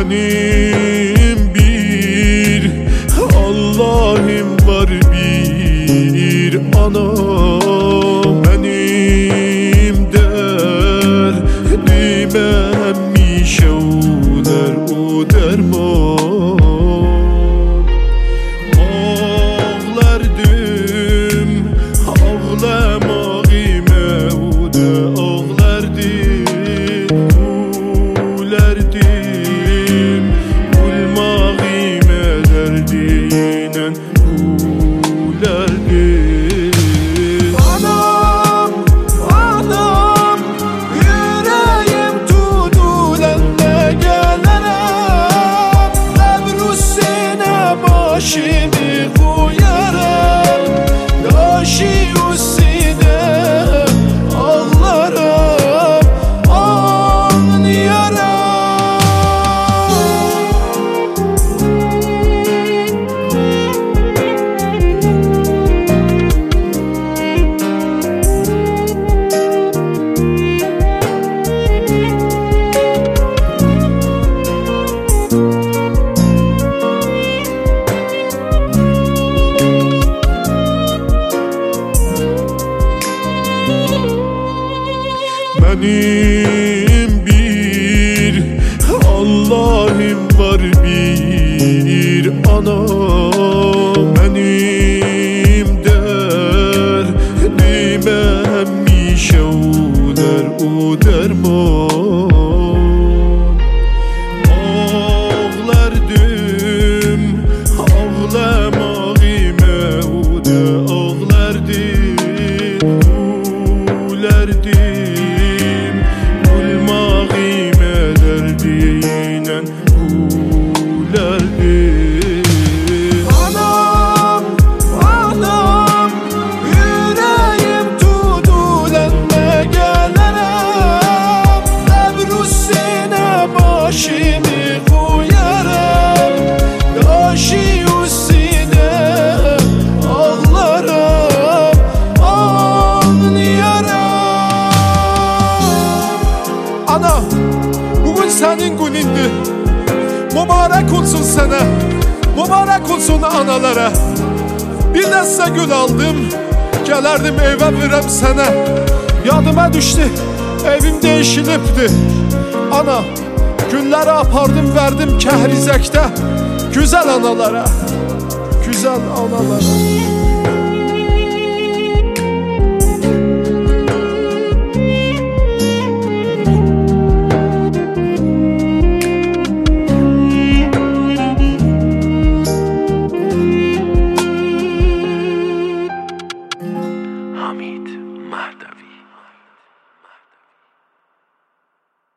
Benim bir Allah'ım var, bir anam. Benim derdime mişevler o derman. Ağlardım, ağlamağime o da ağlardım. Gülerdim, gülmağime derdiyle gülerdim. Anam, anam, yüreğim tutulende gelirim. Devrusine başımı koyarım, yaşı üstüne ağlarım, ağlıyorum. Benim bir Allah'ım var, bir anam. Benim derdime mişevler o derman. Ağlardım, ağlamağime o da ağlardım. Gülerdim, gülmağime derdiyle gülerdim. Anam, anam, yüreğim tutulende gelirim. Devrusine başımı koyarım, yaşı üstüne ağlarım, ağlıyorum. Ana, bugün senin günündür. Mübarek olsun sana, mübarek olsun analara. Bir dəstə gül aldım, gələrdim evə verəm sənə. Yadıma düşdü, evim değişilibdi. Ana, gülləri apardım, verdim kəhrizəkdə. Güzel analara, güzel analara.